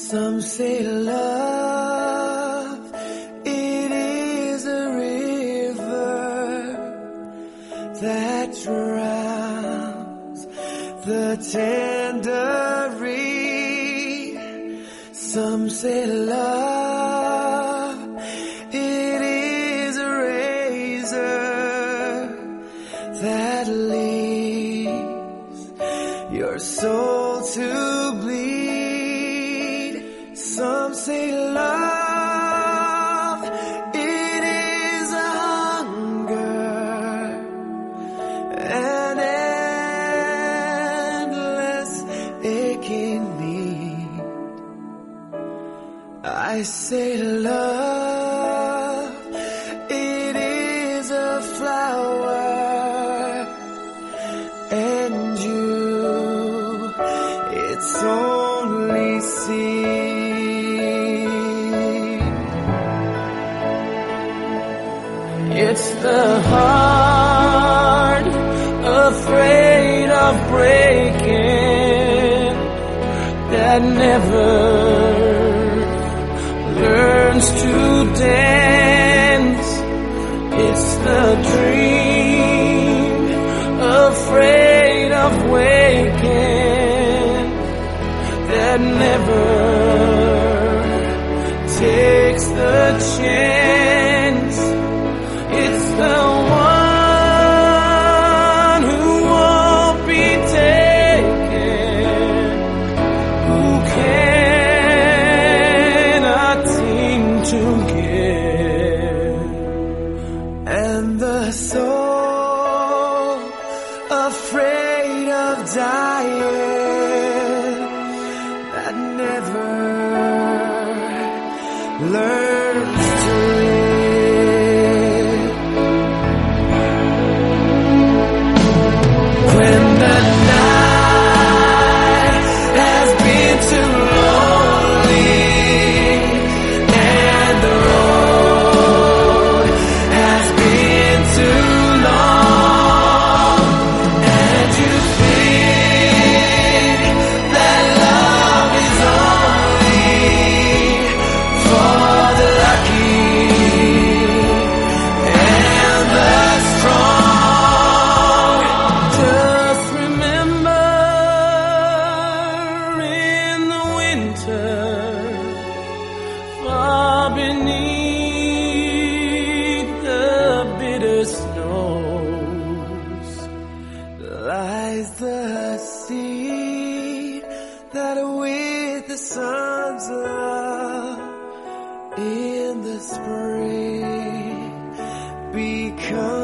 Some say love, it is a river that drowns the tender reed. Some say love, it is a razor that leaves your soul to bleed. Some say love, it is a hunger, an endless aching need. I say love, it is a flower, and you, it's only seed. It's the heart afraid of breaking that never learns to dance. It's the dream afraid of waking that never takes the chance. It's the one who won't be taken, who cannot seem to give. And the soul afraid of dying that never learns to live. When the night has been too lonely and the road has been too long, and you think that love is only for the lucky and the strong, just remember in the winter, far beneath the bitter snows, lies the seed that with the sun's love in the spring becomes